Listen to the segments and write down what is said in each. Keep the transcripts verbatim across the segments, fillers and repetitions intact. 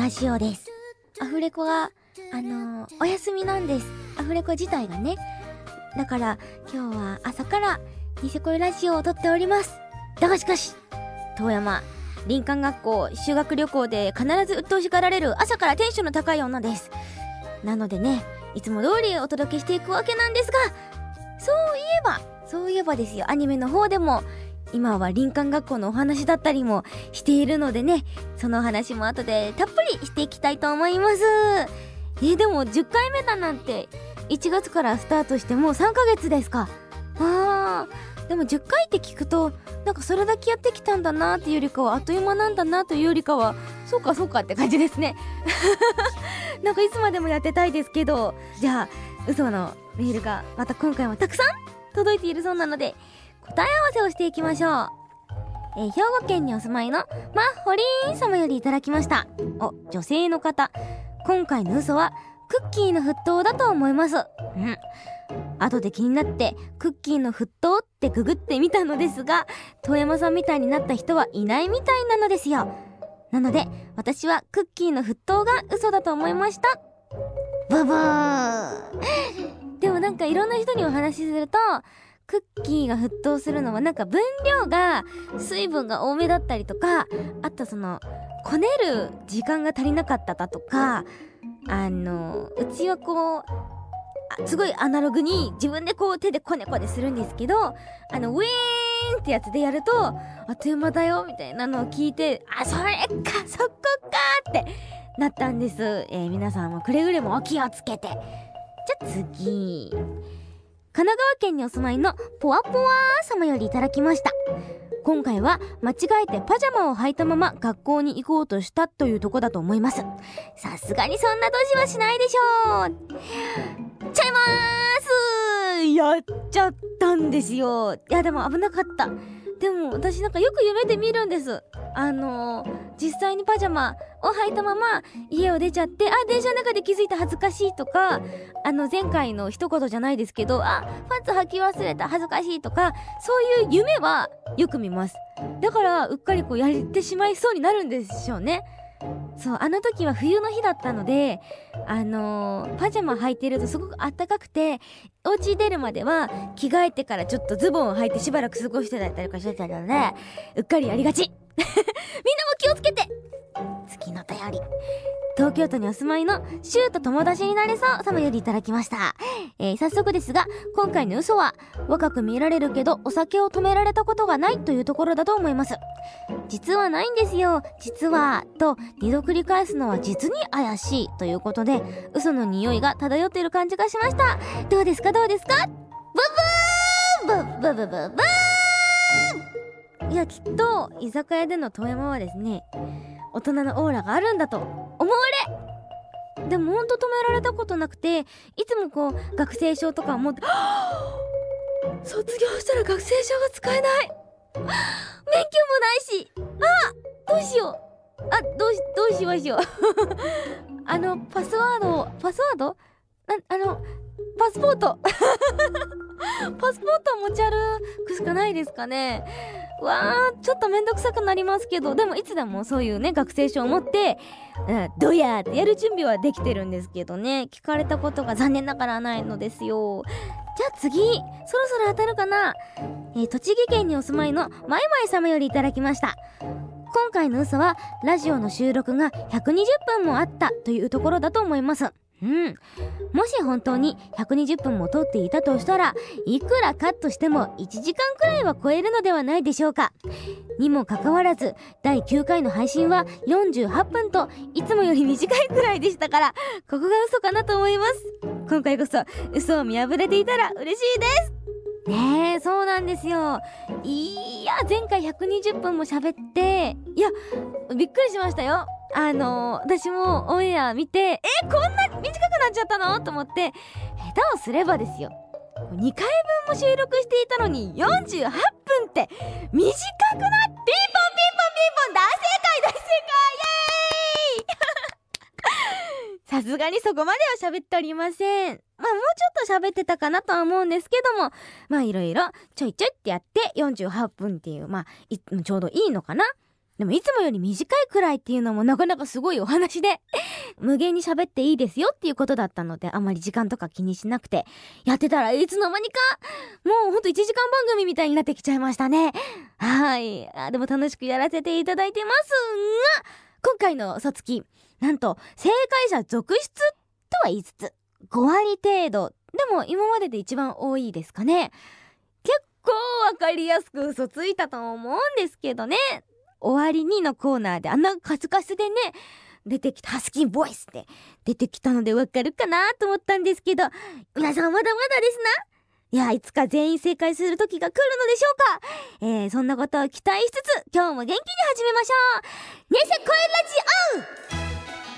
ラジオです。アフレコがあのー、お休みなんです。アフレコ自体がね。だから今日は朝からニセ恋ラジオを撮っております。だがしかし遠山林間学校修学旅行で必ず鬱陶しがられる朝からテンションの高い女です。なのでね、いつも通りお届けしていくわけなんですが、そういえばそういえばですよ、アニメの方でも今は林間学校のお話だったりもしているのでね、その話も後でたっぷりしていきたいと思います。えー、でもじゅっかいめだなんて、いちがつからスタートしてもうさんかげつですか。あー、でもじゅっかいって聞くとなんかそれだけやってきたんだなっていうよりかは、あっという間なんだなというよりかは、そうかそうかって感じですねなんかいつまでもやってたいですけど、じゃあ嘘のメールがまた今回もたくさん届いているそうなので答え合わせをしていきましょう。えー、兵庫県にお住まいのマッホリーン様よりいただきました。お、女性の方。今回の嘘はクッキーの沸騰だと思います。うん。後で気になってクッキーの沸騰ってググってみたのですが、遠山さんみたいになった人はいないみたいなのですよ。なので私はクッキーの沸騰が嘘だと思いました。ブブーでもなんかいろんな人にお話しすると、クッキーが沸騰するのはなんか分量が水分が多めだったりとか、あとそのこねる時間が足りなかっただとか、あのうちはこうすごいアナログに自分でこう手でコネコネするんですけど、あのウィーンってやつでやるとあっという間だよみたいなのを聞いて、あ、それかそこかってなったんです。えー、皆さんもくれぐれもお気をつけて。じゃあ次、神奈川県にお住まいのポワポワー様よりいただきました。今回は間違えてパジャマを履いたまま学校に行こうとしたというとこだと思います。さすがにそんな年はしないでしょう。ちゃいまーす。やっちゃったんですよ。いやでも危なかった。でも私なんかよく夢で見るんです。あのー、実際にパジャマを履いたまま家を出ちゃって、あ、電車の中で気づいた恥ずかしいとか、あの前回の一言じゃないですけど、あ、パンツ履き忘れた恥ずかしいとか、そういう夢はよく見ます。だからうっかりこうやってしまいそうになるんでしょうね。そう、あの時は冬の日だったので、あのー、パジャマ履いてるとすごく暖かくて、お家出るまでは着替えてからちょっとズボンを履いてしばらく過ごしてたりとかしてたので、うっかりやりがちみんなも気をつけて。次の便り、東京都にお住まいのシューと友達になれそう様よりいただきました。えー、早速ですが、今回の嘘は若く見られるけどお酒を止められたことがないというところだと思います。実はないんですよ、実はと二度繰り返すのは実に怪しいということで、嘘の匂いが漂っている感じがしました。どうですかどうですか。ブブーンブブブブブーン。いや、きっと居酒屋での遠山はですね、大人のオーラがあるんだと思われ。でもほんと止められたことなくて、いつもこう学生証とか持って、卒業したら学生証が使えない、免許もないし、あ、どうしよう、あ、どうしどうしましょうあのパスワードパスワードな、あのパスポートパスポートを持ち歩くしかないですかね。わー、ちょっとめんどくさくなりますけど、でもいつでもそういうね学生証を持って、うん、どやーってやる準備はできてるんですけどね、聞かれたことが残念ながらないのですよ。じゃあ次、そろそろ当たるかな。えー、栃木県にお住まいのまいまい様よりいただきました。今回の嘘はラジオの収録がひゃくにじゅっぷんもあったというところだと思います。うん。もし本当にひゃくにじゅっぷんも撮っていたとしたら、いくらカットしてもいちじかんくらいは超えるのではないでしょうか。にもかかわらずだいきゅうかいの配信はよんじゅうはっぷんといつもより短いくらいでしたから、ここが嘘かなと思います。今回こそ嘘を見破れていたら嬉しいです。ねえ、そうなんですよ。いや、前回ひゃくにじゅっぷんも喋って、いや、びっくりしましたよ。あのー、私もオンエア見て、え、こんな短くなっちゃったのと思って、下手をすればですよ、にかいぶんも収録していたのによんじゅうはっぷんって短くない？ピンポンピンポンピンポン、大正解大正解、イエーイさすがにそこまでは喋っておりません。まあもうちょっと喋ってたかなとは思うんですけども、まあいろいろちょいちょいってやってよんじゅうはっぷんっていう、まあちょうどいいのかな。 でもいつもより短いくらいっていうのもなかなかすごいお話で無限に喋っていいですよっていうことだったので、あまり時間とか気にしなくてやってたら、いつの間にかもうほんといちじかん番組みたいになってきちゃいましたね。はい。あ、でも楽しくやらせていただいてますが、今回の嘘つき、なんと正解者続出とは言いつつごわり程度でも今までで一番多いですかね。結構わかりやすく嘘ついたと思うんですけどね。終わりにのコーナーであんなカスカスでね出てきたハスキーボイスで出てきたのでわかるかなと思ったんですけど、皆さんまだまだですな。いや、いつか全員正解する時が来るのでしょうか。えー、そんなことを期待しつつ今日も元気に始めましょう。ねせこえラジオ。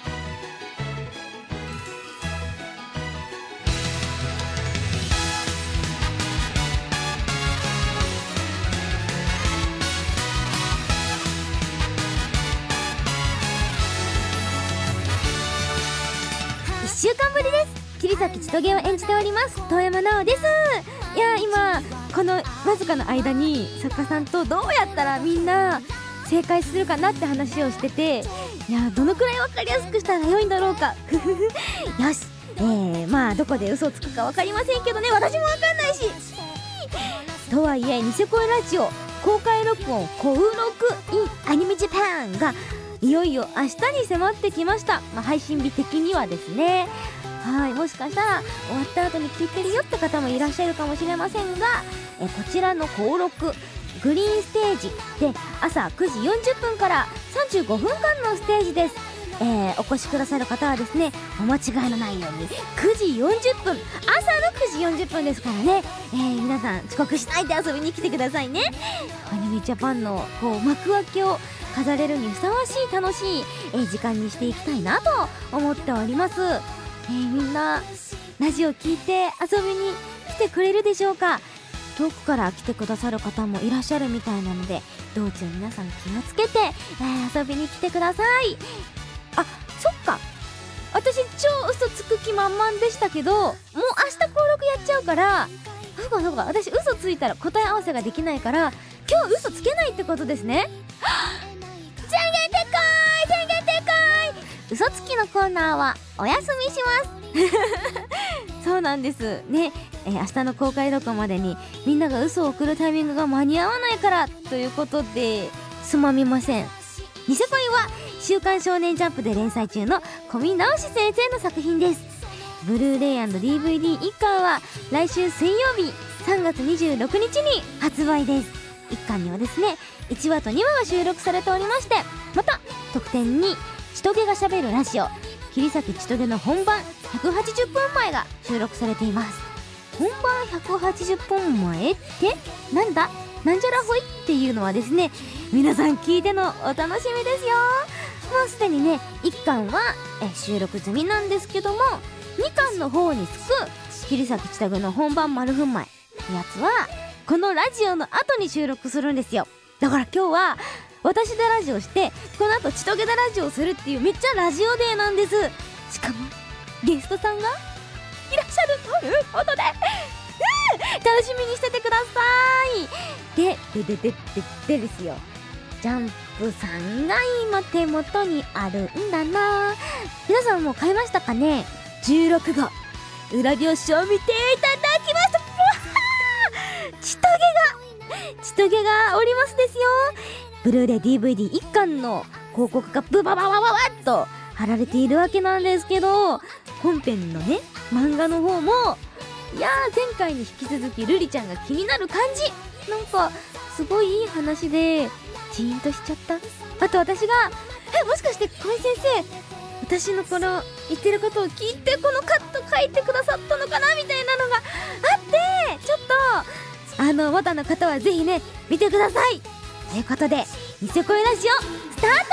いっしゅうかんぶりです。桐崎千棘を演じております遠山奈緒です。いや、今このわずかの間に作家さんとどうやったらみんな正解するかなって話をしてて、いや、どのくらいわかりやすくしたら良いんだろうかよし、えー、まあどこで嘘をつくかわかりませんけどね、私もわかんないしとはいえ、ニセコイラジオ公開録音コウロク in アニメジャパンがいよいよ明日に迫ってきました。まあ、配信日的にはですね。はい、もしかしたら終わった後に聞いてるよって方もいらっしゃるかもしれませんが、えこちらの登録グリーンステージで朝くじよんじゅっぷんからさんじゅうごふんかんのステージです。えー、お越しくださる方はですね、お間違いのないようにくじよんじゅっぷん、朝のくじよんじゅっぷんですからね、えー、皆さん遅刻しないで遊びに来てくださいね。アニメジャパンのこう幕開けを飾れるにふさわしい楽しい、えー、時間にしていきたいなと思っております。えー、みんなラジオ聞いて遊びに来てくれるでしょうか。遠くから来てくださる方もいらっしゃるみたいなので、道中皆さん気をつけて、えー、遊びに来てください。あ、そっか、私超嘘つく気満々でしたけど、もう明日登録やっちゃうから、そうかそうか、私嘘ついたら答え合わせができないから今日嘘つけないってことですね。宣言撤回宣言撤回、嘘つきのコーナーはお休みしますそうなんですね、えー、明日の公開録音までにみんなが嘘を送るタイミングが間に合わないからということですまみません。ニセコイは週刊少年ジャンプで連載中の小見直し先生の作品です。ブルーレイ &ディーブイディー 一巻は来週水曜日さんがつにじゅうろくにちに発売です。一巻にはですねいちわとにわが収録されておりまして、また特典に千棘がしゃべるラジオ桐崎千棘の本番ひゃくはちじゅっぷんまえが収録されています。本番ひゃくはちじゅっぷんまえってなんだなんじゃらほいっていうのはですね、皆さん聞いてのお楽しみですよ。もうすでにねいっかんはえ収録済みなんですけども、にかんの方につく桐崎千棘の本番丸分前ってやつはこのラジオの後に収録するんですよ。だから今日は私でラジオしてこの後千棘でラジオするっていうめっちゃラジオデーなんです。しかもゲストさんがいらっしゃるということで、うん、楽しみにしててください。ででででででですよ、ジャンプさんが今手元にあるんだな。皆さんも買いましたかね。じゅうろくご裏表紙を見ていただきました。千棘が千棘がおりますですよ。ブルーレイ ディーブイディー 一巻の広告がブバババババッと貼られているわけなんですけど、本編のね漫画の方もいやー前回に引き続きルリちゃんが気になる感じ、なんかすごいいい話でジーンとしちゃった。あと私がえもしかして小井先生私のこの言ってることを聞いてこのカット書いてくださったのかなみたいなのがあって、ちょっとあのまだの方はぜひね見てくださいということでニセコイラジオスタート。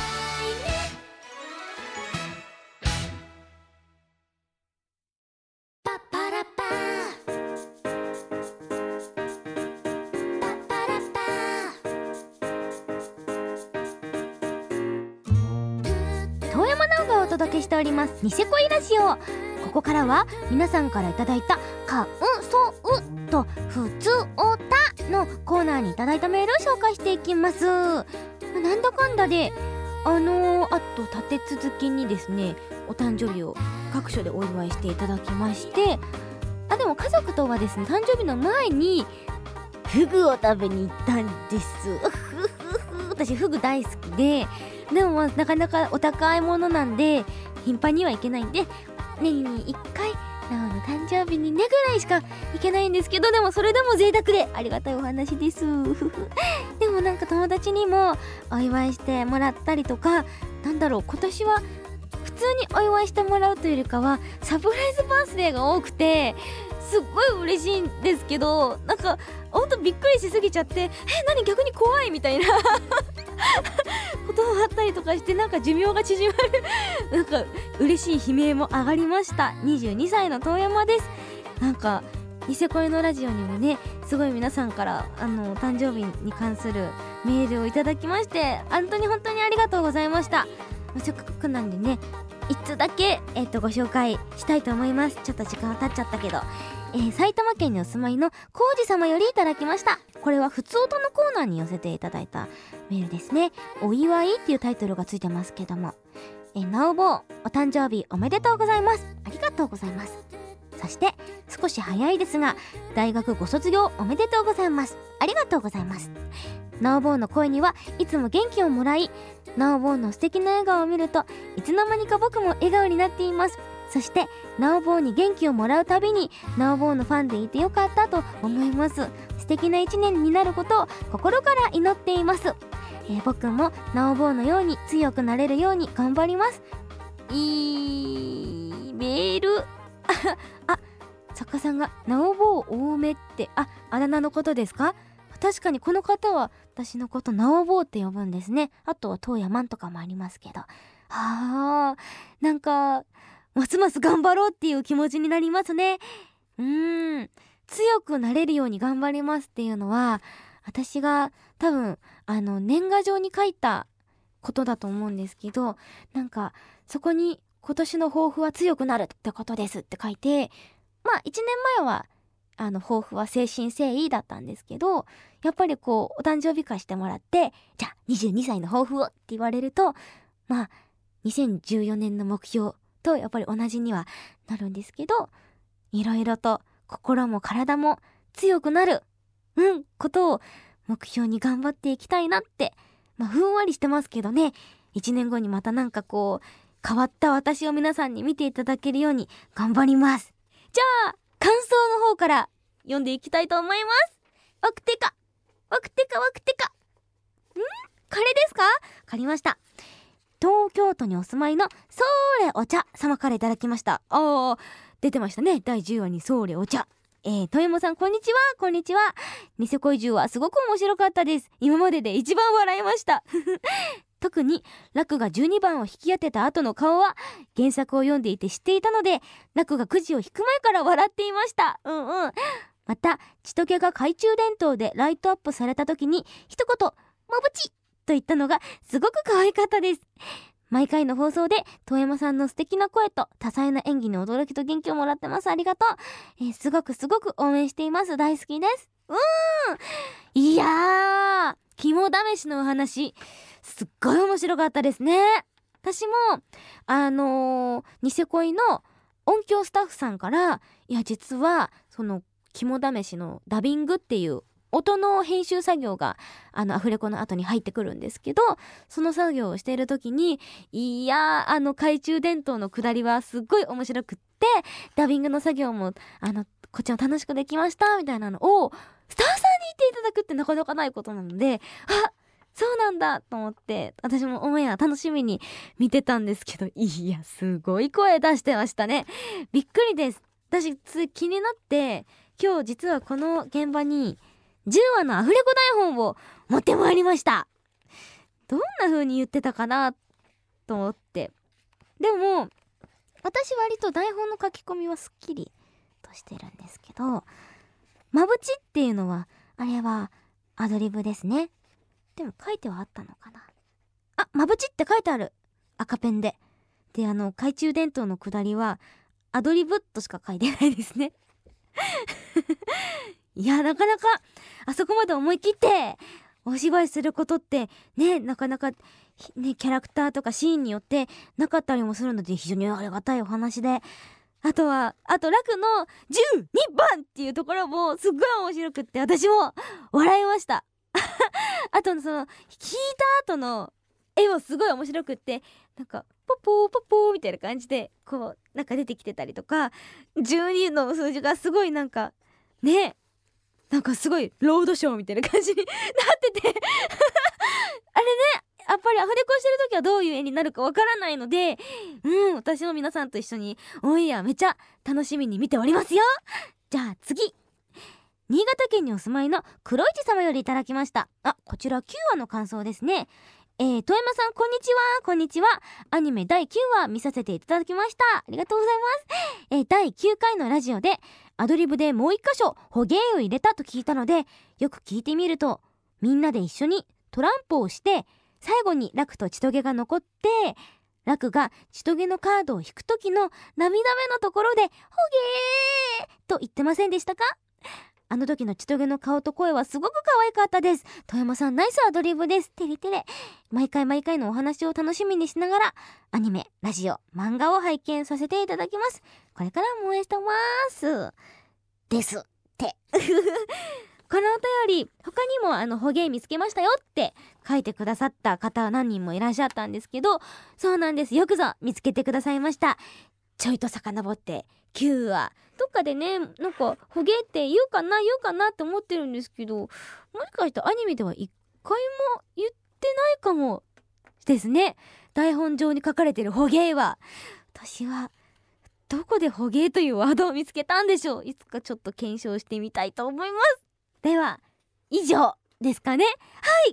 遠山奈緒がお届けしておりますニセコイラジオ。ここからは皆さんからいただいた感想とふつおたのコーナーにいただいたメールを紹介していきます。 なんだかんだであのー、あと立て続けにですねお誕生日を各所でお祝いしていただきまして、あでも家族とはですね誕生日の前にフグを食べに行ったんです私フグ大好きで、でもまあなかなかお高いものなんで頻繁には行けないんで、年にいっかいなおの誕生日にねぐらいしか行けないんですけど、でもそれでも贅沢でありがたいお話ですでもなんか友達にもお祝いしてもらったりとか、なんだろう今年は普通にお祝いしてもらうというよりかはサプライズバースデーが多くてすっごい嬉しいんですけど、なんかほんとびっくりしすぎちゃってえ何逆に怖いみたいなこともあったりとかして、なんか寿命が縮まるなんか嬉しい悲鳴も上がりました。にじゅうにさいの遠山です。なんかニセ恋のラジオにもねすごい皆さんからあの誕生日に関するメールをいただきまして、本当に本当にありがとうございました。せっかくなんでねいつだけ、えっとご紹介したいと思います。ちょっと時間は経っちゃったけど、えー、埼玉県にお住まいのコウジ様よりいただきました。これはふつおたのコーナーに寄せていただいたメールですね。お祝いっていうタイトルがついてますけども、えー、なおぼうお誕生日おめでとうございます。ありがとうございます。そして少し早いですが大学ご卒業おめでとうございます。ありがとうございます。なおぼうの声にはいつも元気をもらい、なおぼうの素敵な笑顔を見るといつの間にか僕も笑顔になっています。そしてなおぼうに元気をもらうたびになおぼうのファンでいてよかったと思います。素敵な一年になることを心から祈っています。えー、僕もなおぼうのように強くなれるように頑張ります。いいメールあ、作家さんがなおぼう多めって、あ、あだ名のことですか？確かにこの方は私のことなおぼうって呼ぶんですね。あとは遠山とかもありますけど、はーなんかますます頑張ろうっていう気持ちになりますね。うーん強くなれるように頑張りますっていうのは私が多分あの年賀状に書いたことだと思うんですけど、なんかそこに今年の抱負は強くなるってことですって書いて、まあいちねんまえはあの抱負は誠心誠意だったんですけど、やっぱりこうお誕生日会してもらってじゃあにじゅうにさいの抱負をって言われると、まあにせんじゅうよねんの目標とやっぱり同じにはなるんですけど、いろいろと心も体も強くなるうんことを目標に頑張っていきたいなって、まあふんわりしてますけどね、いちねんごにまたなんかこう変わった私を皆さんに見ていただけるように頑張ります。じゃあ感想の方から読んでいきたいと思います。わくてかわくてかわくてかんこれですか？わかりました。東京都にお住まいのソーレお茶様からいただきました。あー出てましたね、だいじゅうわにソーレお茶。えー、とよもさんこんにちは。こんにちは。ニセ恋じゅうはすごく面白かったです。今までで一番笑いました特にラクがじゅうにばんを引き当てた後の顔は原作を読んでいて知っていたので、ラクがくじを引く前から笑っていました。うんうん。また千時が懐中電灯でライトアップされた時に一言まぶちと言ったのがすごく可愛かったです。毎回の放送で遠山さんの素敵な声と多彩な演技に驚きと元気をもらってます。ありがとう、えー、すごくすごく応援しています。大好きです。うーんいやー肝試しのお話すっごい面白かったですね。私もあのー、ニセ恋の音響スタッフさんからいや実はその肝試しのダビングっていう音の編集作業があのアフレコの後に入ってくるんですけど、その作業をしている時にいやーあの懐中電灯の下りはすっごい面白くって、ダビングの作業もあのこっちも楽しくできましたみたいなのをスタッフさんに言っていただくってなかなかないことなので、あそうなんだと思って私もオンエア楽しみに見てたんですけど、いやすごい声出してましたね。びっくりです。私つ気になって今日実はこの現場にじゅうわのアフレコ台本を持ってまいりました。どんな風に言ってたかなと思って、でも私割と台本の書き込みはすっきりとしてるんですけど、まぶちっていうのはあれはアドリブですね。でも書いてはあったのかなあ、まぶちって書いてある赤ペンで。であの懐中電灯の下りはアドリブとしか書いてないですねいやなかなかあそこまで思い切ってお芝居することってね、なかなかね、キャラクターとかシーンによってなかったりもするので、非常にありがたいお話で、あとはあと楽のじゅうにばんっていうところもすっごい面白くって、私も笑いましたあとその弾いた後の絵もすごい面白くって、なんかポポーポポーみたいな感じでこうなんか出てきてたりとか、じゅうにの数字がすごいなんかね、なんかすごいロードショーみたいな感じになっててあれね、やっぱりアフレコしてる時はどういう絵になるかわからないので、うん、私も皆さんと一緒にオンエアめちゃ楽しみに見ておりますよ。じゃあ次、新潟県にお住まいの黒市様よりいただきました。あ、こちらきゅうわの感想ですね。えー、遠山さんこんにちは。こんにちは。アニメだいきゅうわ見させていただきました。ありがとうございます。えー、だいきゅうかいのラジオでアドリブでもう一箇所捕鯨を入れたと聞いたので、よく聞いてみると、みんなで一緒にトランプをして最後にラクと千トゲが残って、ラクが千トゲのカードを引く時の涙目のところで捕鯨と言ってませんでしたか？あの時の千トゲの顔と声はすごく可愛かったです。富山さんナイスアドリブです。てれてれ。毎回毎回のお話を楽しみにしながらアニメ、ラジオ、漫画を拝見させていただきます。これからも応援してますですってこのお便り、他にもあの捕鯨見つけましたよって書いてくださった方何人もいらっしゃったんですけど、そうなんです、よくぞ見つけてくださいました。ちょいと遡ってきゅうわ、どっかでね、なんか捕鯨って言うかな言うかなって思ってるんですけど、もしかしてアニメでは一回も言ってないかもですね。台本上に書かれてる捕鯨は、私はどこで捕鯨というワードを見つけたんでしょう。いつかちょっと検証してみたいと思います。では以上ですかね。はい、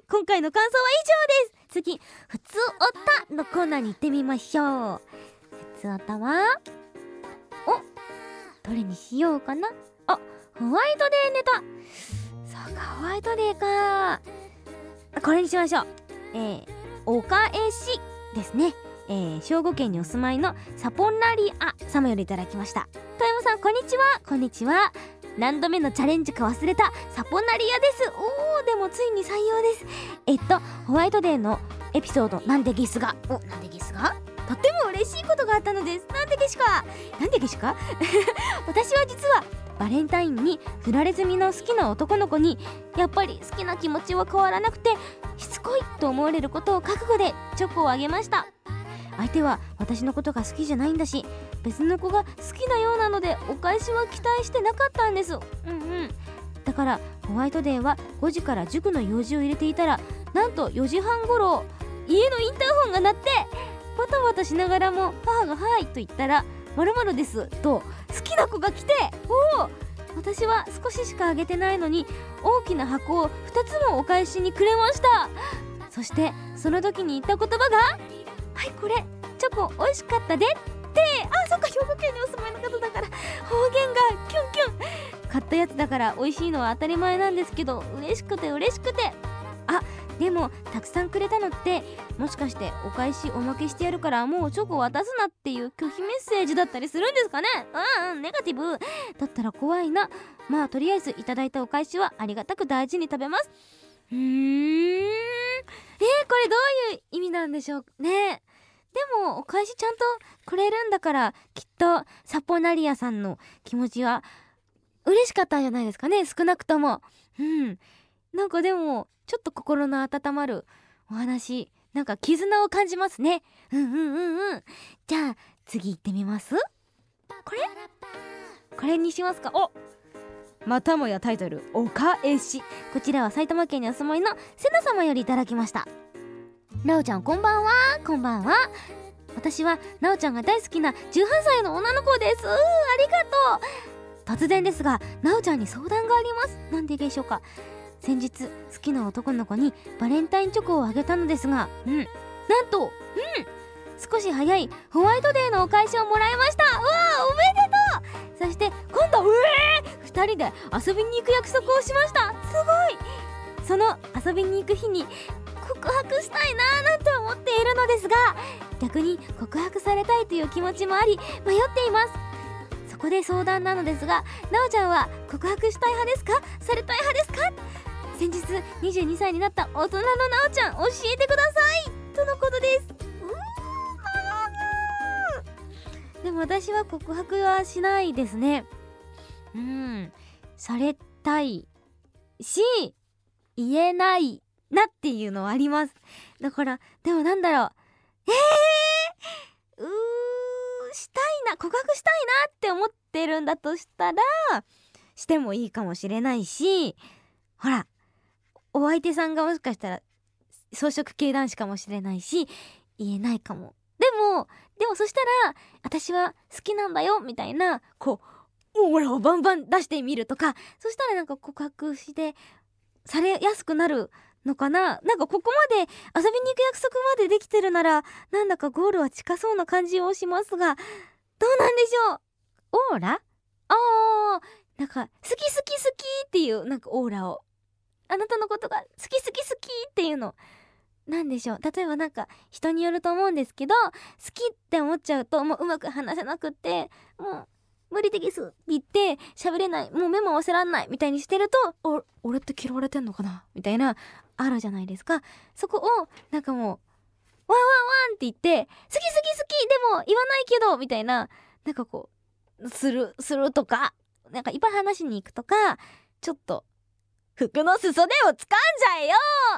今回の感想は以上です。次、ふつおたのコーナーに行ってみましょう。ふつおたはおどれにしようかな。あ、ホワイトデーネタ。そうか、ホワイトデーか。これにしましょう。えー、お返しですね。えー、兵庫県にお住まいのサポンラリア様よりいただきました。富山さんこんにちは。こんにちは。何度目のチャレンジか忘れたサポナリアです。おー、でもついに採用です。えっとホワイトデーのエピソードなんでゲスがおなんでゲスがとっても嬉しいことがあったのです。なんでゲシかなんでゲシか私は実はバレンタインに振られ済みの好きな男の子に、やっぱり好きな気持ちは変わらなくてしつこいと思われることを覚悟でチョコをあげました。相手は私のことが好きじゃないんだし、別の子が好きなようなのでお返しは期待してなかったんです。うんうんだからホワイトデーはごじから塾の用事を入れていたら、なんとよじはん頃家のインターホンが鳴って、バタバタしながらも母がはいと言ったら〇〇ですと好きな子が来て、おお私は少ししかあげてないのに大きな箱をふたつもお返しにくれました。そしてその時に言った言葉が、はいこれチョコ美味しかったでって。あ、そっか、兵庫県にお住まいの方だから方言がキュンキュン。買ったやつだから美味しいのは当たり前なんですけど、嬉しくて嬉しくて、あでもたくさんくれたのってもしかしてお返しおまけしてやるからもうチョコ渡すなっていう拒否メッセージだったりするんですかね。うんうんネガティブだったら怖いな。まあとりあえずいただいたお返しはありがたく大事に食べます。うーんえー、これどういう意味なんでしょうね。でもお返しちゃんとくれるんだから、きっとサポナリアさんの気持ちは嬉しかったんじゃないですかね、少なくとも。うんなんかでもちょっと心の温まるお話、なんか絆を感じますね。うんうんうんうんじゃあ次行ってみます。これこれにしますか。おまたもやタイトルお返し。こちらは埼玉県にお住まいのセナ様よりいただきました。なおちゃんこんばんは。こんばんは。私はなおちゃんが大好きなじゅうはっさいの女の子です。うーありがとう。突然ですがなおちゃんに相談があります。なんででしょうか。先日好きな男の子にバレンタインチョコをあげたのですが、うんなんとうん少し早いホワイトデーのお返しをもらいました。うわーおめでとう。そして今度うえーふたりで遊びに行く約束をしました。すごい。その遊びに行く日に告白したいなーなんて思っているのですが、逆に告白されたいという気持ちもあり迷っています。そこで相談なのですが、なおちゃんは告白したい派ですか、されたい派ですか。 先日にじゅうにさいになった大人のなおちゃん教えてくださいとのことです。うーんでも私は告白はしないですね。うんされたいし言えないなっていうのはあります。だからでもなんだろうえーうーしたいな告白したいなって思ってるんだとしたらしてもいいかもしれないし、ほらお相手さんがもしかしたら草食系男子かもしれないし言えないかも。でもでもそしたら私は好きなんだよみたいなこうオーラをバンバン出してみるとか、そしたらなんか告白してされやすくなるのかな。なんかここまで遊びに行く約束までできてるならなんだかゴールは近そうな感じをしますが、どうなんでしょう。オーラあーなんか好き好き好きっていうなんかオーラを、あなたのことが好き好き好きっていうのなんでしょう。例えばなんか人によると思うんですけど、好きって思っちゃうともううまく話せなくってもう無理ですって言って喋れない、もう目も合わせらんないみたいにしてると、お俺って嫌われてんのかなみたいなあるじゃないですか。そこをなんかもうワンワンワンって言って好き好き好きでも言わないけどみたいな、なんかこうするするとか、なんかいっぱい話しに行くとか、ちょっと服の裾でを掴んじゃえよ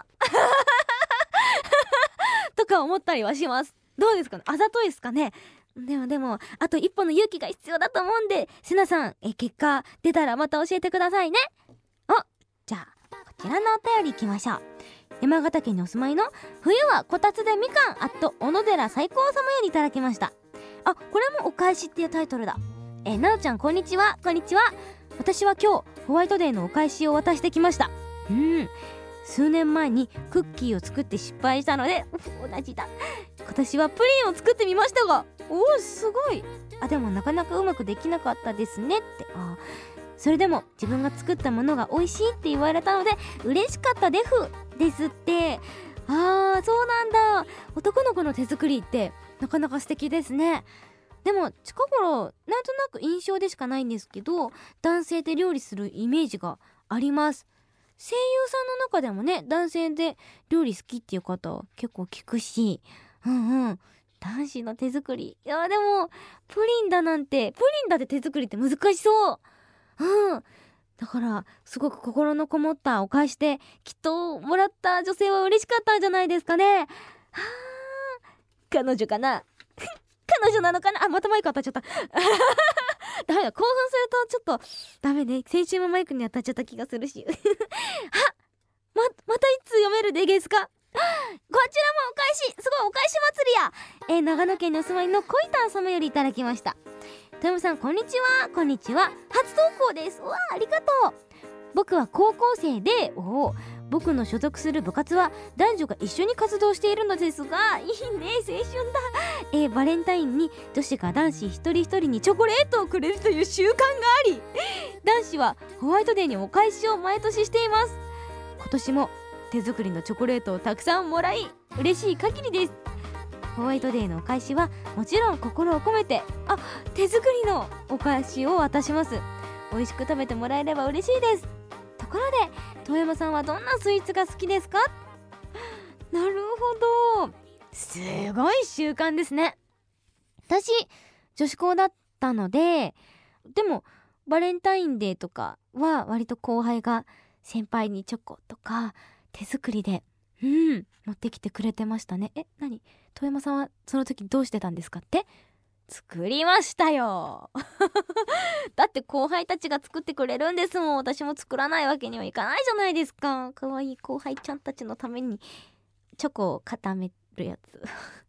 とか思ったりはします。どうですかね、あざといですかね。でもでもあと一歩の勇気が必要だと思うんで、せなさんえ結果出たらまた教えてくださいね。おじゃあこちらのお便りいきましょう。山形県にお住まいの冬はこたつでみかんあっと小野寺最高様よりいただきました。あ、これもお返しっていうタイトルだ。えなおちゃんこんにちは。こんにちは。私は今日ホワイトデーのお返しを渡してきました。うん数年前にクッキーを作って失敗したので同じだ。今年はプリンを作ってみましたが、おーすごい。あでもなかなかうまくできなかったですねって。あそれでも自分が作ったものが美味しいって言われたので嬉しかったデフですって。あーそうなんだ。男の子の手作りってなかなか素敵ですね。でも近頃なんとなく印象でしかないんですけど、男性で料理するイメージがあります。声優さんの中でもね男性で料理好きっていう方結構聞くし、うんうん男子の手作り、いやでもプリンだなんて、プリンだって手作りって難しそう。うんだからすごく心のこもったお返しできっともらった女性は嬉しかったんじゃないですかね。はあ彼女かな彼女なのかなあ、またマイク当たっちゃったダメだ、興奮するとちょっとダメね。先週もマイクに当たっちゃった気がするしあま、またいつ読めるでゲスかこちらもお返し、すごいお返し祭りや。えー、長野県にお住まいのコイタン様よりいただきました。豊山さんこんにちは。こんにちは。初投稿です。うわありがとう。僕は高校生で、お僕の所属する部活は男女が一緒に活動しているのですが、いいね青春だ。えー、バレンタインに女子が男子一人一人にチョコレートをくれるという習慣があり、男子はホワイトデーにお返しを毎年しています。今年も手作りのチョコレートをたくさんもらい嬉しい限りです。ホワイトデーのお返しはもちろん心を込めて、あ、手作りのお返しを渡します。美味しく食べてもらえれば嬉しいです。ところで遠山さんはどんなスイーツが好きですか？なるほど、すごい習慣ですね。私女子校だったので、でもバレンタインデーとかは割と後輩が先輩にチョコとか手作りでうん持ってきてくれてましたね。え、何？遠山さんはその時どうしてたんですかって？作りましたよだって後輩たちが作ってくれるんですもん。私も作らないわけにはいかないじゃないですか。かわいい後輩ちゃんたちのためにチョコを固めるやつ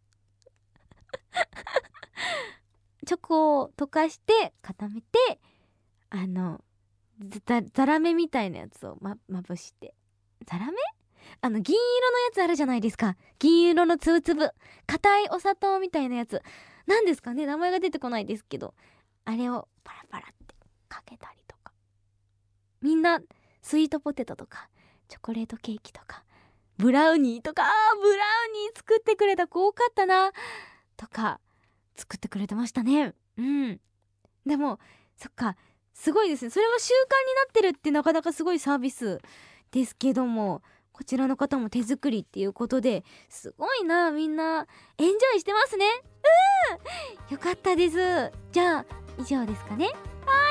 チョコを溶かして固めて、あのざざらめみたいなやつをままぶして、ざらめあの銀色のやつあるじゃないですか。銀色のつぶつぶ硬いお砂糖みたいなやつなんですかね、名前が出てこないですけど、あれをパラパラってかけたりとか、みんなスイートポテトとかチョコレートケーキとかブラウニーとか、あーブラウニー作ってくれた子多かったなとか作ってくれてましたね。うんでもそっか、すごいですね。それは習慣になってるってなかなかすごいサービスですけども、こちらの方も手作りっていうことで、すごいな、みんなエンジョイしてますね。うん、よかったです。じゃあ以上ですかね。はい、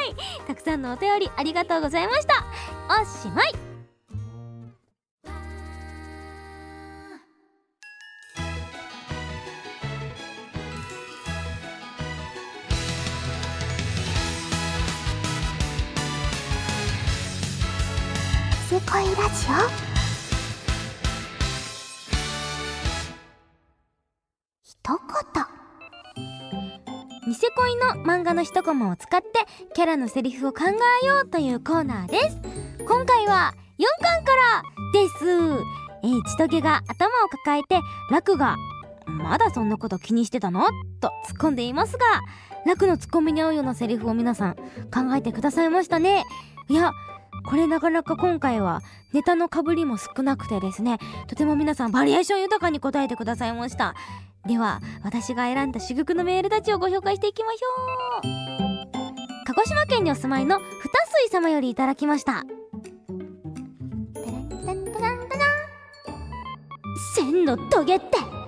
たくさんのお便りありがとうございました。おしまい。 世界ラジオ一言。 ニセ恋の漫画の一コマを使ってキャラのセリフを考えようというコーナーです。今回はよんかんからです。えー、千棘が頭を抱えて、楽がまだそんなこと気にしてたのと突っ込んでいますが、楽のツッコミに合うようなセリフを皆さん考えてくださいましたね。いや、これなかなか今回はネタの被りも少なくてですね、とても皆さんバリエーション豊かに答えてくださいました。では私が選んだ珠玉のメールたちをご紹介していきましょう。鹿児島県にお住まいのふたすい様よりいただきました。千のトゲって、千のトゲって、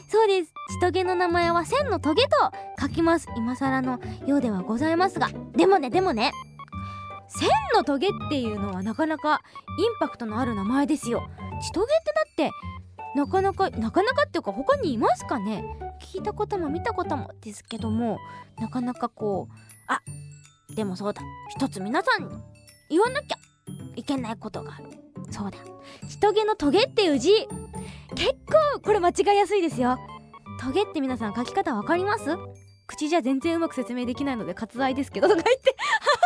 そうです。千棘の名前は千のトゲと書きます。今更のようではございますが、でもねでもね千のトゲっていうのはなかなかインパクトのある名前ですよ。千棘ってだってなかなかなかなかっていうか他にいますかね。聞いたことも見たこともですけども、なかなかこう、あ、でもそうだ、一つ皆さんに言わなきゃいけないことがある。そうだ、千棘のトゲっていう字、結構これ間違いやすいですよ。トゲって皆さん書き方わかります？口じゃ全然うまく説明できないので割愛ですけどとか言って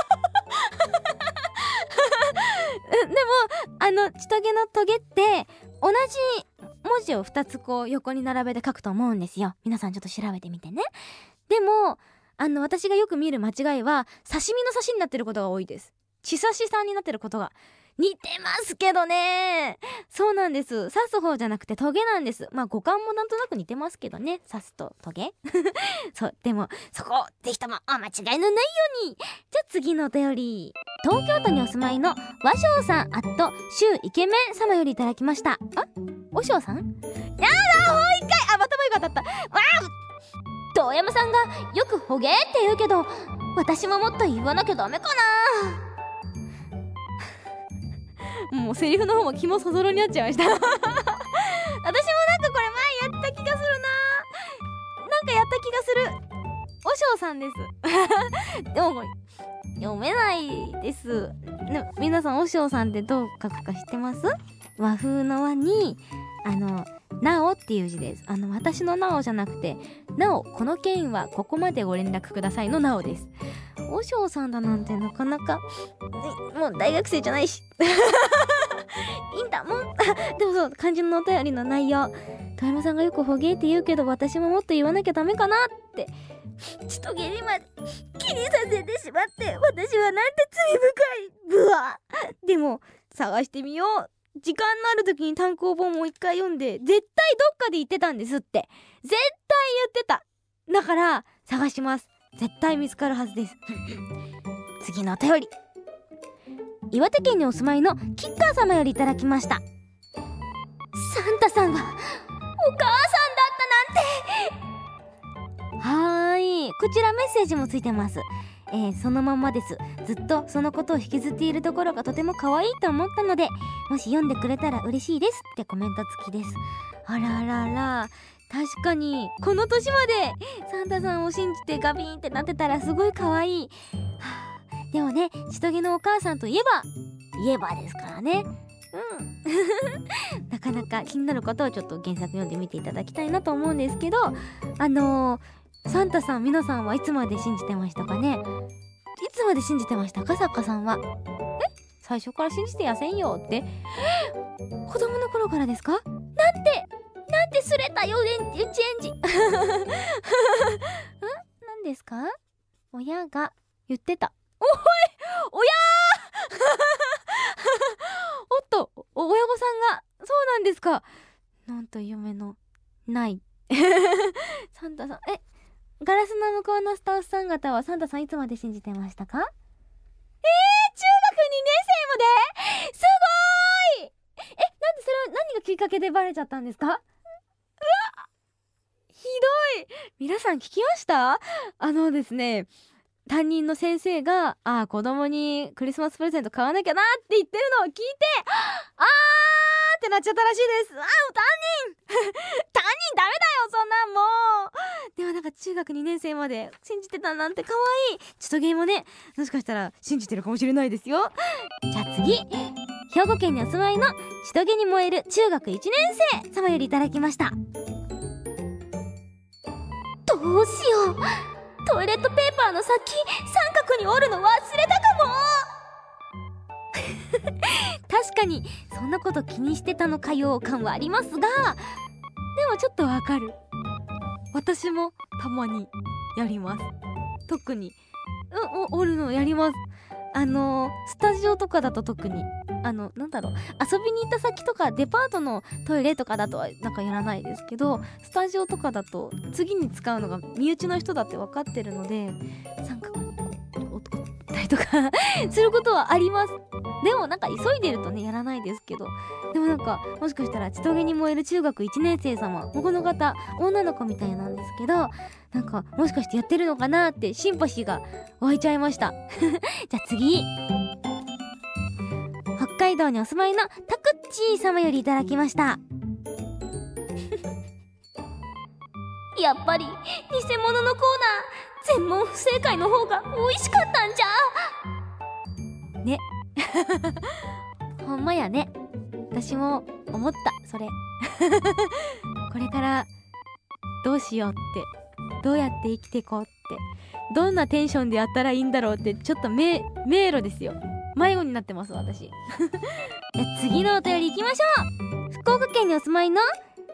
でもあの千棘のトゲって同じ文字をふたつこう横に並べて書くと思うんですよ。皆さんちょっと調べてみてね。でもあの私がよく見る間違いは刺身の刺しになってることが多いです。血刺しさんになってることが似てますけどね。そうなんです。刺す方じゃなくてトゲなんです。まあ五感もなんとなく似てますけどね、刺すとトゲそう、でもそこぜひともお間違いのないように。じゃあ次のお便り、東京都にお住まいの和尚さんアットシュウイケメン様よりいただきました。あ、和尚さん、やだ、もう一回、あ、また前が当たった。わあ、遠山さんがよくホゲーって言うけど、私ももっと言わなきゃダメかな。もうセリフの方も肝そぞろになっちゃいました私もなんかこれ前やった気がするな。なんかやった気がする。和尚さんですでも読めないです。で皆さん和尚さんってどう書くか知ってます？和風の和にあのなおっていう字です。あの私のなおじゃなくて、なおこの件はここまでご連絡くださいのなおです。和尚さんだなんてなかなか、もう大学生じゃないしいいんだもんでもそう、肝心のお便りの内容、遠山さんがよくホゲーって言うけど私ももっと言わなきゃダメかなってちとげりまで気にさせてしまって、私はなんて罪深い。ブワでも探してみよう。時間のある時に単行本も一回読んで、絶対どっかで言ってたんですって。絶対言ってた。だから探します。絶対見つかるはずです次のお便り、岩手県にお住まいのキッカー様よりいただきました。サンタさんがお母さんだったなんて。はーい、こちらメッセージもついてます。えー、そのまんまです。ずっとそのことを引きずっているところがとても可愛いと思ったので、もし読んでくれたら嬉しいですってコメント付きです。あらあらあら、確かにこの年までサンタさんを信じてガビーンってなってたらすごい可愛い。はあ、でもね、千棘のお母さんといえば言えばですからね。うんなかなか気になる方はちょっと原作読んでみていただきたいなと思うんですけど、あのー、サンタさん皆さんはいつまで信じてましたかね。いつまで信じてましたか、作家さんは。え、最初から信じてやせんよって子供の頃からですか。なんてなんてすれた幼稚園児ん何ですか。親が言ってた。おい親おっと、お親御さんがそうなんですか。なんと夢のないサンタさん、え、ガラスの向こうのスタッフさん方はサンタさんいつまで信じてましたか。えーきっかけでバレちゃったんですか？うわ、ひどい。皆さん聞きました？あのですね、担任の先生が、あー子供にクリスマスプレゼント買わなきゃなって言ってるのを聞いて、あーってなっちゃったらしいです。あー担任担任ダメだよそんなんもう。でもなんか中学にねん生まで信じてたなんて可愛い。ちとげもね、もしかしたら信じてるかもしれないですよ。じゃあ次、兵庫県にお住まいのちとげに燃える中学いちねん生様よりいただきました。どうしよう、トイレットペーパーの先三角に折るの忘れたかも確かにそんなこと気にしてたのかよ感はありますが、でもちょっとわかる。私もたまにやります。特にうお折るのやります。あのスタジオとかだと特にあのなんだろう、遊びに行った先とかデパートのトイレとかだとはなんかやらないですけど、スタジオとかだと次に使うのが身内の人だって分かってるので三角にこう折ったりとかすることはあります。でもなんか急いでるとねやらないですけど、でもなんかもしかしたらちとげに燃える中学いちねん生様、もうこの方女の子みたいなんですけど、なんかもしかしてやってるのかなってシンパシーが湧いちゃいましたじゃあ次、北海道にお住まいのタクッチー様よりいただきましたやっぱり偽物のコーナー全問不正解の方が美味しかったんじゃねほんまやね。私も思ったそれこれからどうしようって、どうやって生きていこうって、どんなテンションでやったらいいんだろうって、ちょっと迷路ですよ。迷子になってます私じゃ次のお便り行きましょう。福岡県にお住まいの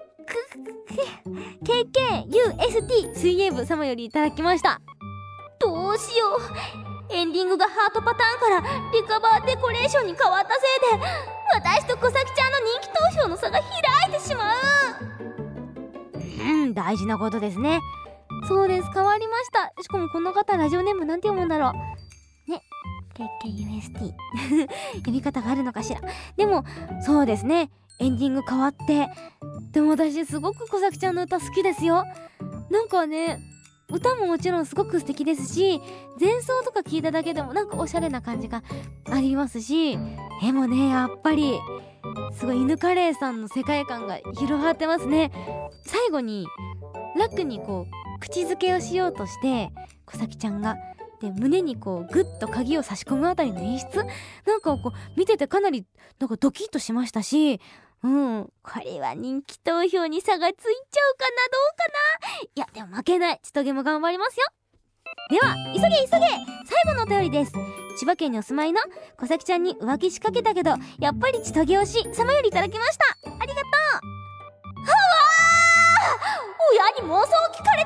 ケーケーユーエスティー 水泳部様よりいただきました。どうしよう、エンディングがハートパターンからリカバーデコレーションに変わったせいで私と小崎ちゃんの人気投票の差が開いてしまう。うん大事なことですね。そうです、変わりました。しかもこの方ラジオネームなんて読むんだろうね。 ケーケーユーエスティー 読み方があるのかしら。でもそうですね、エンディング変わって、でも私すごく小崎ちゃんの歌好きですよ。なんかね、歌ももちろんすごく素敵ですし、前奏とか聞いただけでもなんかおしゃれな感じがありますし、絵もねやっぱりすごい犬カレーさんの世界観が広がってますね。最後にラックにこう口づけをしようとして小崎ちゃんがで胸にこうグッと鍵を差し込むあたりの演出、なんかこう見ててかなりなんかドキッとしましたし、うん、これは人気投票に差がついちゃうかな、どうかな。いやでも負けない、ちとげも頑張りますよ。では急げ急げ、最後のお便りです。千葉県にお住まいの小崎ちゃんに浮気しかけたけどやっぱりちとげ推し様よりいただきました。ありがとう。はわー、親に妄想聞かれ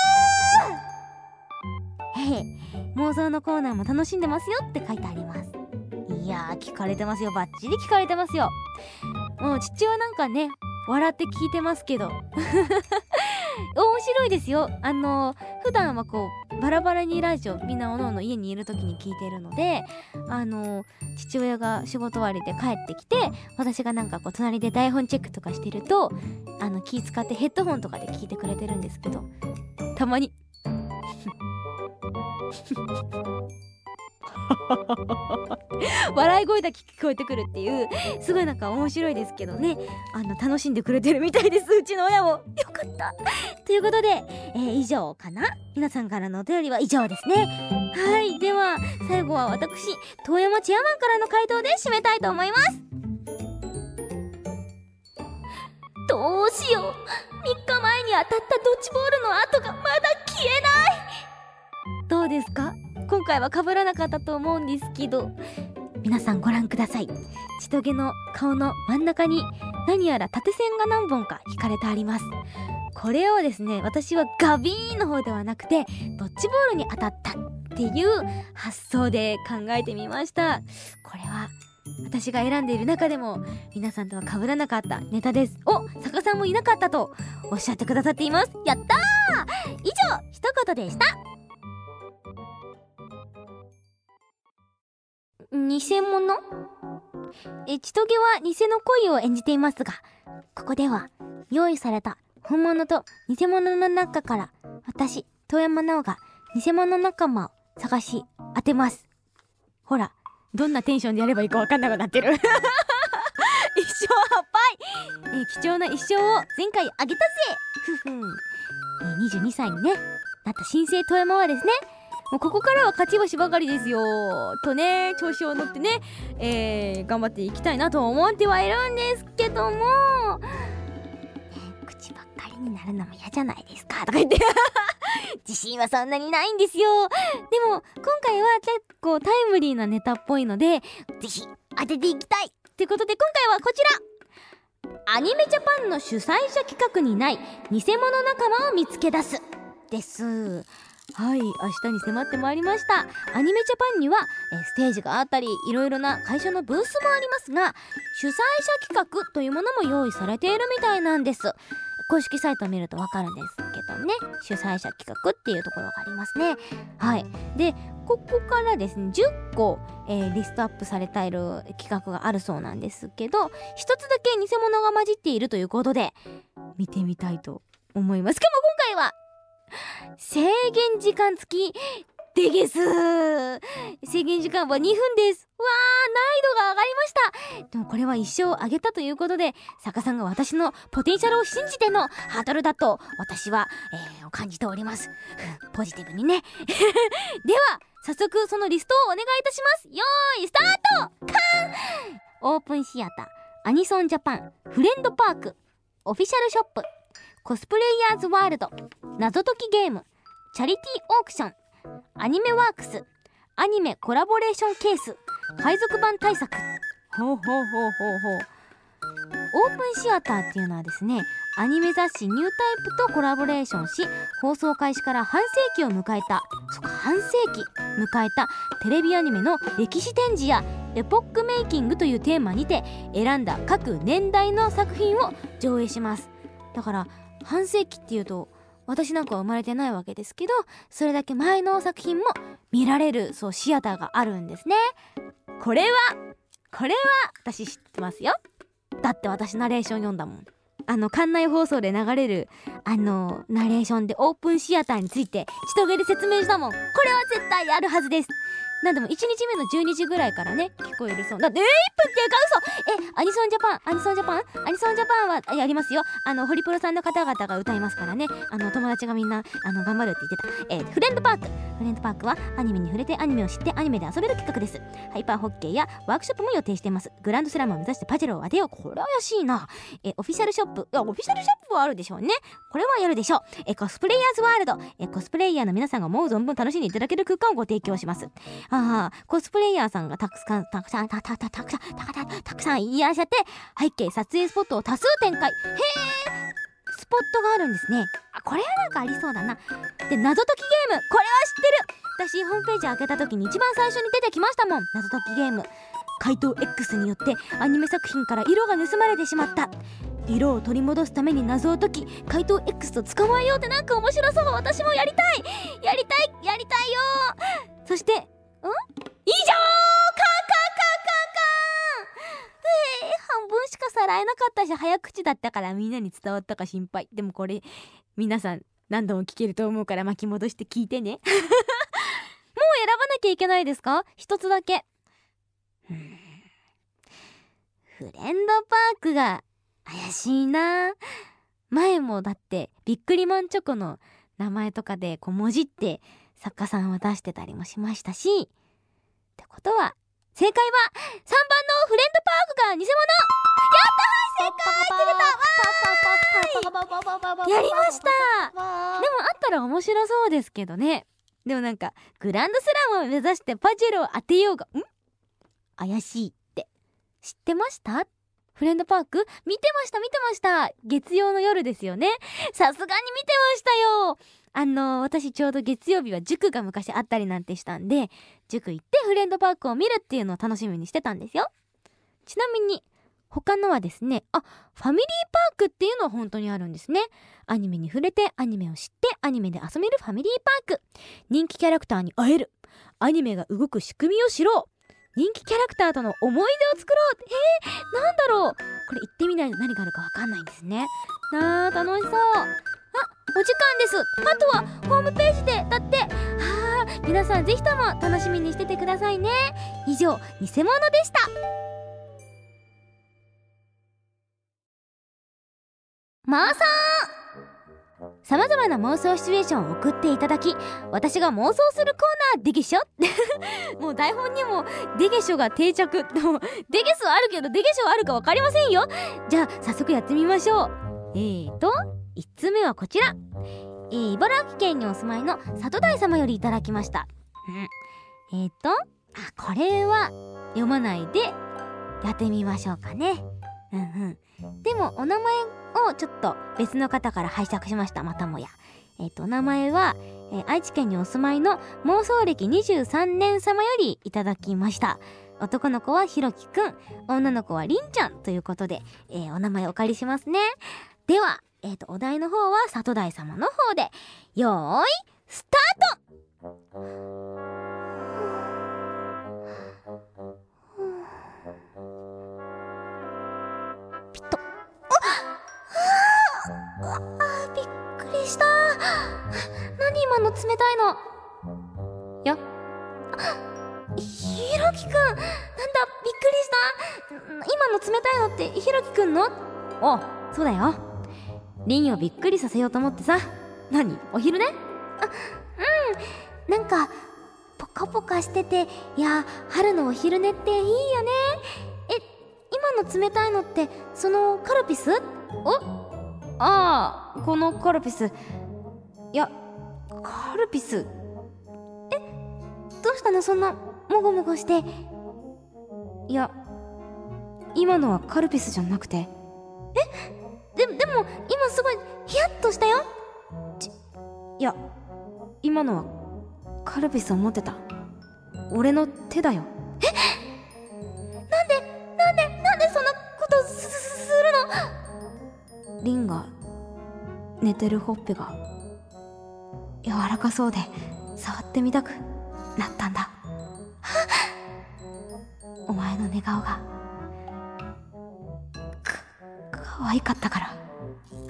てるー。へへ、妄想のコーナーも楽しんでますよって書いてあります。いやー聞かれてますよ、バッチリ聞かれてますよ。もう父はなんかね笑って聞いてますけど面白いですよ。あの普段はこうバラバラにラジオみんなおのおの家にいる時に聞いてるので、あの父親が仕事終わりで帰ってきて私がなんかこう隣で台本チェックとかしてるとあの気使ってヘッドホンとかで聞いてくれてるんですけど、たまに笑い声だけ聞こえてくるっていう、すごいなんか面白いですけどね、あの楽しんでくれてるみたいです、うちの親も。よかったということで、えー、以上かな。皆さんからのお便りは以上ですね。はい、では最後は私遠山チェアマンからの回答で締めたいと思います。どうしよう、みっかまえに当たったドッジボールの跡がまだ消えない。どうですか、今回は被らなかったと思うんですけど、皆さんご覧ください。ちとげの顔の真ん中に何やら縦線が何本か引かれてあります。これをですね、私はガビーンの方ではなくてドッジボールに当たったっていう発想で考えてみました。これは私が選んでいる中でも皆さんとは被らなかったネタです。お、坂さんもいなかったとおっしゃってくださっています。やったー。以上一言でした。偽物？え、ちとげは偽の恋を演じていますが、 ここでは用意された本物と偽物の中から私遠山奈緒が偽物仲間を探し当てます。ほら、どんなテンションでやればいいか分かんなくなってる一生発敗、えー、貴重な一生を前回あげたぜふふん、えー、にじゅうにさいにねなった新生遠山はですね、もうここからは勝ち星ばかりですよとね、調子を乗ってね、えー、頑張っていきたいなと思ってはいるんですけども、ね、口ばっかりになるのも嫌じゃないですかとか言って自信はそんなにないんですよ。でも今回は結構タイムリーなネタっぽいので、ぜひ当てていきたいということで、今回はこちら、アニメジャパンの主催者企画にない偽物仲間を見つけ出すです。はい、明日に迫ってまいりました。アニメジャパンにはえステージがあったり、いろいろな会社のブースもありますが、主催者企画というものも用意されているみたいなんです。公式サイトを見るとわかるんですけどね、主催者企画っていうところがありますね。はい。で、ここからですね、じゅっこ、えー、リストアップされている企画があるそうなんですけど、一つだけ偽物が混じっているということで、見てみたいと思います。しかも今回は制限時間付きでげす。制限時間はにふんです。わー、難易度が上がりました。でもこれは一生上げたということで、作家さんが私のポテンシャルを信じてのハードルだと私は、えー、感じております。ポジティブにねでは早速そのリストをお願いいたします。よーいスタート。カーン。オープンシアター、アニソンジャパン、フレンドパーク、オフィシャルショップ、コスプレイヤーズワールド、謎解きゲーム、チャリティーオークション、アニメワークス、アニメコラボレーションケース、海賊版対策。ほうほうほうほうほう。オープンシアターっていうのはですね、アニメ雑誌ニュータイプとコラボレーションし、放送開始から半世紀を迎えた、そっか半世紀迎えたテレビアニメの歴史展示やエポックメイキングというテーマにて選んだ各年代の作品を上映します。だから半世紀っていうと私なんかは生まれてないわけですけど、それだけ前の作品も見られる、そうシアターがあるんですね。これはこれは私知ってますよ。だって私ナレーション読んだもん。あの館内放送で流れるあのナレーションでオープンシアターについて人毛で説明したもん。これは絶対あるはずです。なんでもいちにちめのじゅうにじぐらいからね聞こえるそうだって。えー、いっぷんっていうか嘘。えアニソンジャパンアニソンジャパンアニソンジャパンはやりますよ。あのホリプロさんの方々が歌いますからね。あの友達がみんなあの頑張るって言ってた。えー、フレンドパークフレンドパークはアニメに触れてアニメを知ってアニメで遊べる企画です。ハイパーホッケーやワークショップも予定しています。グランドスラムを目指してパジェロを当てよう。これは怪しいな。えー、オフィシャルショップいやオフィシャルショップはあるでしょうね。これはやるでしょう。えー、コスプレイヤーズワールド、えー、コスプレイヤーの皆さんが思う存分楽しんでいただける空間をご提供します。ああコスプレイヤーさんがたくさんたくさんたたたたくさんたくさんたくさんいらっしゃって、背景撮影スポットを多数展開。へえスポットがあるんですね。あこれはなんかありそうだな。で謎解きゲーム、これは知ってる。私ホームページ開けた時に一番最初に出てきましたもん、謎解きゲーム。怪盗 X によってアニメ作品から色が盗まれてしまった。色を取り戻すために謎を解き怪盗 X と捕まえようってなんか面白そう。私もやりたいやりたいやりたいよ。そしてん以上カンカンカンカンカン。えー、半分しかさらえなかったし早口だったからみんなに伝わったか心配。でもこれ皆さん何度も聞けると思うから巻き戻して聞いてねもう選ばなきゃいけないですか？一つだけ。フレンドパークが怪しいな。前もだってビックリマンチョコの名前とかでこうもじって作家さんは出してたりもしましたし、ってことは正解はさんばんのフレンドパークが偽物。やったー正解って出た。やりました。でもあったら面白そうですけどね。でもなんかグランドスラムを目指してパジェルを当てようがん怪しいって知ってました？フレンドパーク見てました見てました。月曜の夜ですよね。さすがに見てましたよ。あの私ちょうど月曜日は塾が昔あったりなんてしたんで、塾行ってフレンドパークを見るっていうのを楽しみにしてたんですよ。ちなみに他のはですね、あ、ファミリーパークっていうのは本当にあるんですね。アニメに触れてアニメを知ってアニメで遊べるファミリーパーク。人気キャラクターに会える。アニメが動く仕組みを知ろう。人気キャラクターとの思い出を作ろう。えー、なんだろう。 これ行ってみないと何があるかわかんないんですね。なあ、楽しそう。あ、お時間です。あとはホームページでだって。あー、皆さんぜひとも楽しみにしててくださいね。以上、偽物でした。まーさん、さまざまな妄想シチュエーションを送っていただき、私が妄想するコーナーでげしょもう台本にもでげしょが定着。でもでげすはあるけどでげしょはあるか分かりませんよ。じゃあ早速やってみましょう。えーといっつめはこちら、えー、茨城県にお住まいの里大様よりいただきました。うん、えーとあこれは読まないでやってみましょうかね。うんうん。でもお名前をちょっと別の方から拝借しました。またもや。えっとお名前は、えー、愛知県にお住まいの妄想歴にじゅうさんねん様よりいただきました。男の子はひろきくん、女の子はりんちゃんということで、えー、お名前お借りしますね。では、えっとお題の方は里大様の方で、よーいスタート。ピッと。ああ、びっくりした。何今の冷たいの。やひろきくん、なんだ、びっくりした。今の冷たいのってひろきくんの？お、そうだよ。リンをびっくりさせようと思ってさ。何、お昼ね？あ、うん、なんかポカポカしてて、いや、春のお昼寝っていいよね。え、今の冷たいのってそのカルピス？お？ああ、このカルピス。いや、カルピス。え、どうしたの、そんなもごもごして。いや、今のはカルピスじゃなくて。え、で、でも今すごいヒヤッとしたよ。ち、いや、今のはカルピスを持ってた俺の手だよ。え、なんでなんでなんでそんなことす、す、するの？リンが寝てるほっぺが柔らかそうで触ってみたくなったんだ。お前の寝顔がか、可愛かったから。ほげー！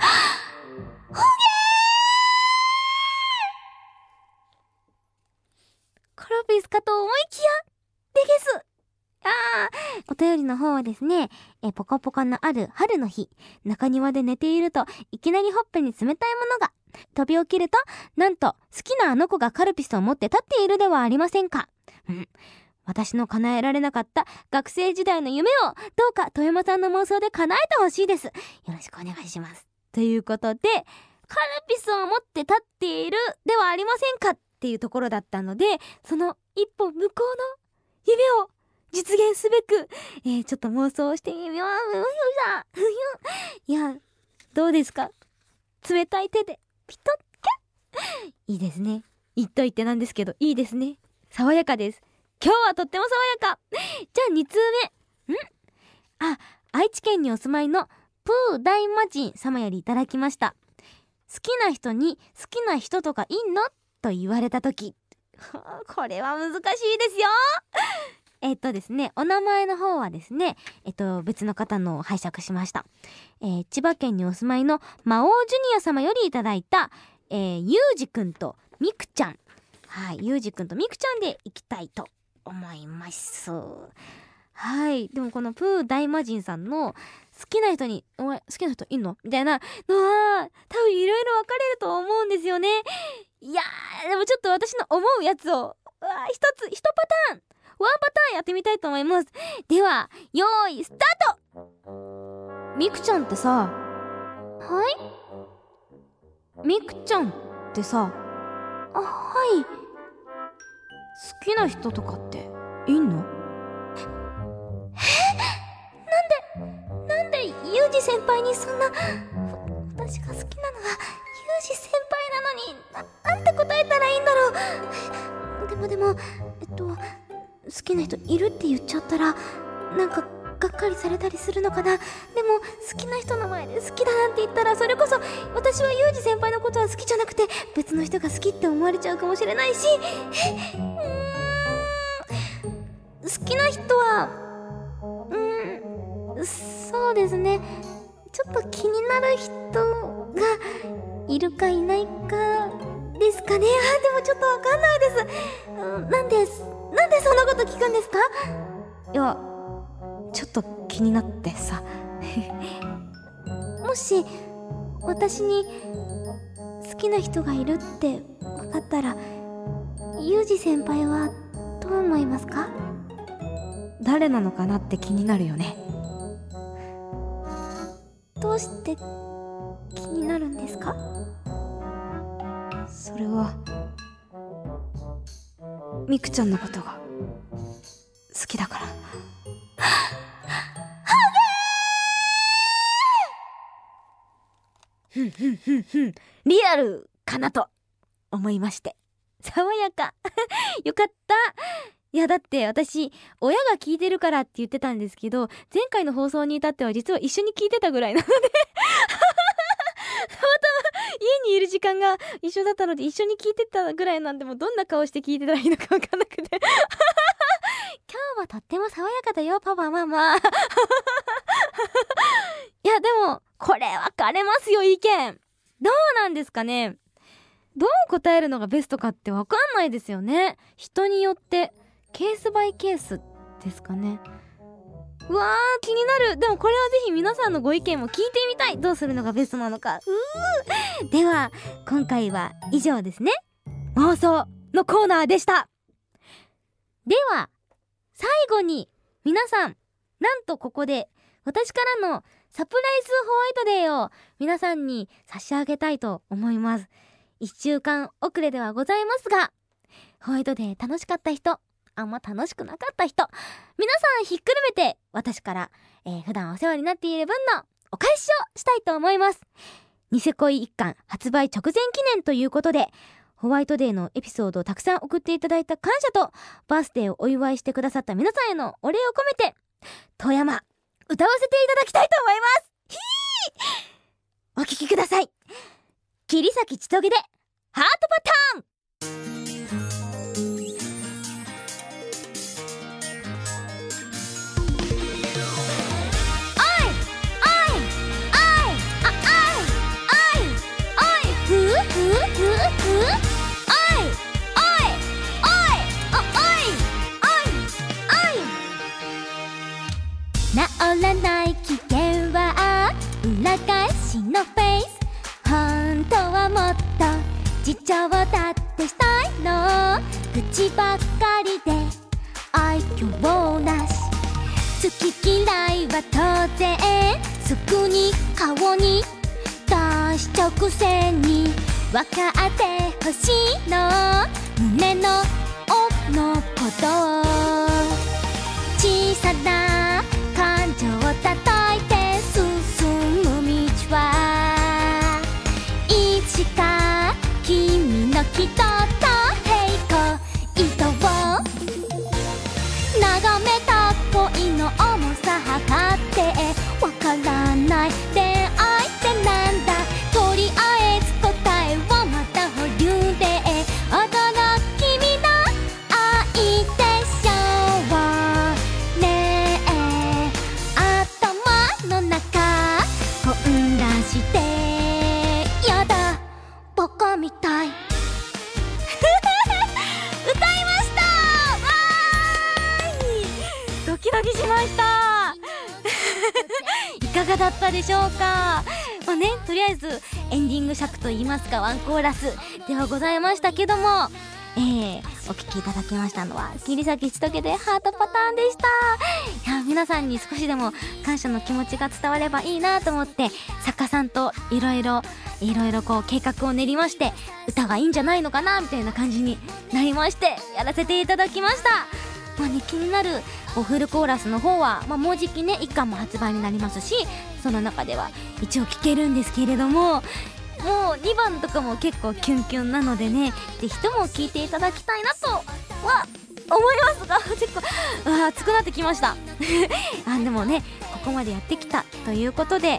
カルピスかと思いきやでげす。あー、お便りの方はですね、えポカポカのある春の日、中庭で寝ているといきなりほっぺに冷たいものが飛び起きると、なんと好きなあの子がカルピスを持って立っているではありませんか。うん、私の叶えられなかった学生時代の夢をどうか富山さんの妄想で叶えてほしいです。よろしくお願いします。ということで、カルピスを持って立っているではありませんかっていうところだったので、その一歩向こうの夢を実現すべく、えー、ちょっと妄想してみました。いや、どうですか？冷たい手でピトッキャッ。いいですね。言っといてなんですけど、いいですね。爽やかです。今日はとっても爽やか。じゃあに通目。んあ、愛知県にお住まいのプー大魔神様よりいただきました。好きな人に好きな人とかいんの？と言われたとき。これは難しいですよ。えっとですね、お名前の方はですね、えっと、別の方のを拝借しました。えー、千葉県にお住まいの魔王ジュニア様よりいただいた、えー、ゆうじくんとみくちゃん。はい、ゆうじくんとみくちゃんでいきたいと思います。はい、でもこのプー大魔神さんの好きな人に、お前好きな人いんの？みたいなのは、多分いろいろ分かれると思うんですよね。いやー、でもちょっと私の思うやつを、うわー、一つ、一パターンワンパターンやってみたいと思います。では、よーい、スタート。みくちゃんってさ、はい？みくちゃんってさ、あ、はい。好きな人とかっていんの？え、なんで、なんでユージ先輩にそんな、私が好きなのはユージ先輩なのに、な、なんて答えたらいいんだろう。でもでも、えっと、好きな人いるって言っちゃったらなんかがっかりされたりするのかな。でも好きな人の前で好きだなんて言ったら、それこそ私はユージ先輩のことは好きじゃなくて別の人が好きって思われちゃうかもしれないし、うーん、好きな人はうーん、そうそうですね、ちょっと気になる人がいるかいないかですかね。あ、でもちょっとわかんないです。うん、なんですなんでそんなこと聞くんですか？ いや、ちょっと気になってさもし私に好きな人がいるって分かったら、ユージ先輩はどう思いますか？ 誰なのかなって気になるよね。 どうして気になるんですか？ それはミクちゃんのことが好きだから。 ふんふんふんふん、リアルかなと思いまして、爽やかよかった。いやだって私親が聞いてるからって言ってたんですけど、前回の放送に至っては実は一緒に聞いてたぐらいなのでたまたま家にいる時間が一緒だったので一緒に聞いてたぐらいなんで、もうどんな顔して聞いてたらいいのか分かんなくて今日はとっても爽やかだよパパママいやでもこれ分かれますよ、意見。どうなんですかね。どう答えるのがベストかって分かんないですよね。人によってケースバイケースですかね。うわー気になる。でもこれはぜひ皆さんのご意見も聞いてみたい。どうするのがベストなのか。うーでは今回は以上ですね。妄想のコーナーでした。では最後に皆さん、なんとここで私からのサプライズホワイトデーを皆さんに差し上げたいと思います。いっしゅうかん遅れではございますが、ホワイトデー楽しかった人、あんま楽しくなかった人、皆さんひっくるめて私から、えー、普段お世話になっている分のお返しをしたいと思います。ニセ恋一巻発売直前記念ということで、ホワイトデーのエピソードをたくさん送っていただいた感謝と、バースデーをお祝いしてくださった皆さんへのお礼を込めて、遠山歌わせていただきたいと思います。ひーお聴きください。桐崎千棘でハートパターン。治らない危険は裏返しのフェイス。本当はもっと自重だってしたいの。口ばっかりで愛嬌なし。好き嫌いは当然すぐに顔に出しちゃうくせに、分かってほしいの。胸の奥のことを小さな感情を叩いて進む道はいつか君のきっとと平行移動を眺めた恋の重さ測ってわからない恋愛ってなんだ。とりあえず答えをまた保留で驚君の愛でしょうねえ。頭の中混乱してやだバカみたい歌いました。わーいドキドキしましたいかがだったでしょうか。まあね、とりあえずエンディング尺といいますかワンコーラスではございましたけども、えー、お聴きいただきましたのは桐崎千棘でハートパターンでした。いや皆さんに少しでも感謝の気持ちが伝わればいいなと思って、作家さんといろいろいろいろこう計画を練りまして、歌がいいんじゃないのかなみたいな感じになりましてやらせていただきました。まあね、気になるフルコーラスの方は、まあ、もうじきねいっかんも発売になりますし、その中では一応聴けるんですけれども、もうにばんとかも結構キュンキュンなのでね、ぜひとも聴いていただきたいなとは思いますが結構あ熱くなってきましたあでもねここまでやってきたということで、はい、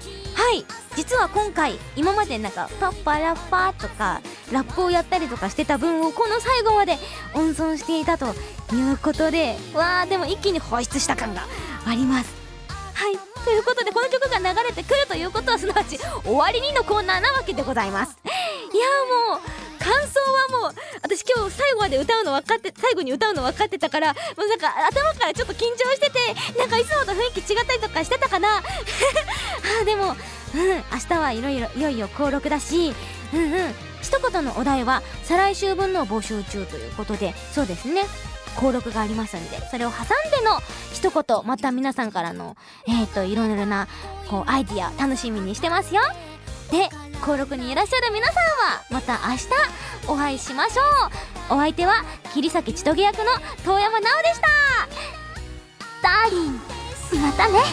実は今回今までなんかパッパラッパーとかラップをやったりとかしてた分をこの最後まで温存していたということで、わーでも一気に放出した感があります。はい、 ということでこの曲が流れてくるということはすなわち終わりにのコーナーなわけでございます。いやもう感想はもう私今日最後まで歌うの分かって最後に歌うの分かってたからもうなんか頭からちょっと緊張しててなんかいつもと雰囲気違ったりとかしてたかなあーでもうん明日はいろいろいよいよ登録だしうんうん一言のお題は再来週分の募集中ということでそうですね登録がありますんでそれを挟んでの一言また皆さんからのえーといろいろなこうアイディア楽しみにしてますよ。で登録にいらっしゃる皆さんはまた明日お会いしましょう。お相手は桐崎千棘役の遠山奈緒でした。 ダーリンまたね。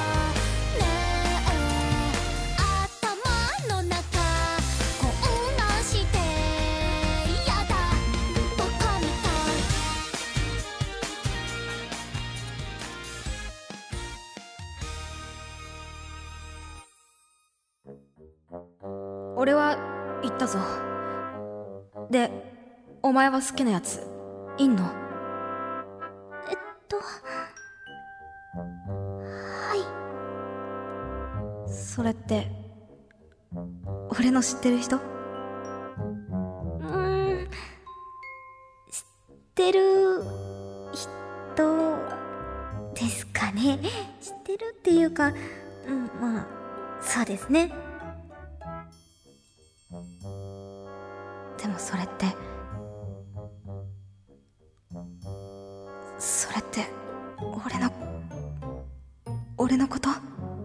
俺は言ったぞ。で、お前は好きなやついんの？ えっとはい。 それって俺の知ってる人？ うーん知ってる人ですかね。知ってるっていうかうんまあそうですね。 でもそれってそれって俺の俺のこと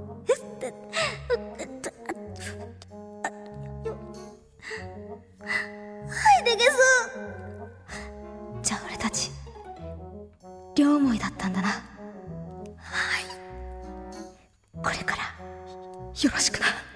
はいでげす。 じゃあ俺たち両思いだったんだな。はい、これからよろしくな。